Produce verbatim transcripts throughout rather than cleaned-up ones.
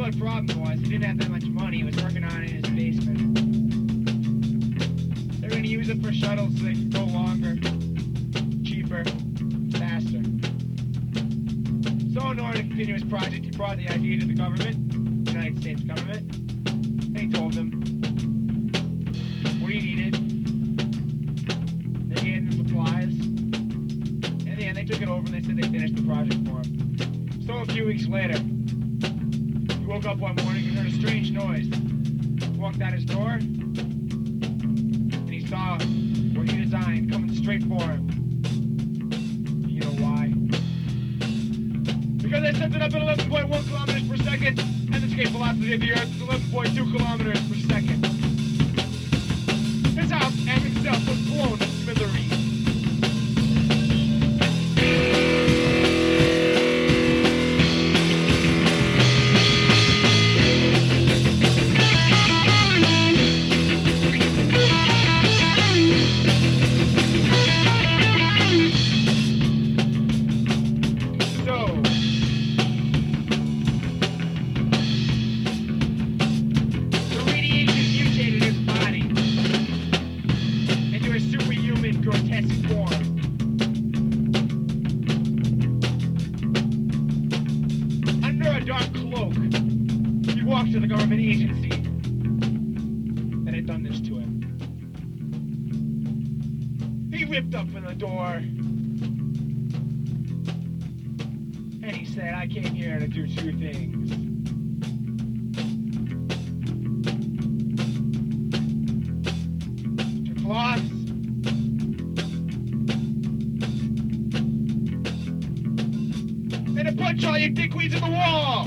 what the problem was. He didn't have that much money. He was working on it in his basement. They're going to use it for shuttles so they can go longer, cheaper, faster. So in order to continue his project, he brought the idea to the government, the United States government, and he told them what he needed. They gave him supplies. In the end, they took it over and they said they finished the project for him. So a few weeks later, he woke up one morning and heard a strange noise. He walked out his door, and he saw what he designed coming straight for him. You know why? Because they sent it up at eleven point one kilometers per second, and the escape velocity of the Earth is eleven point two kilometers per second. His house and himself was blown to smithereens. To the government agency that had done this to him. He ripped open the door and he said, I came here to do two things. To floss and to punch all you dickweeds in the wall.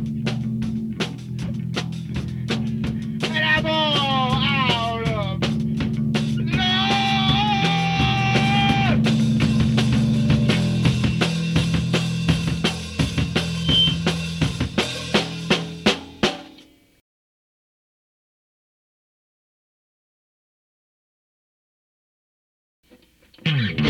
I'm all out of love. Mm.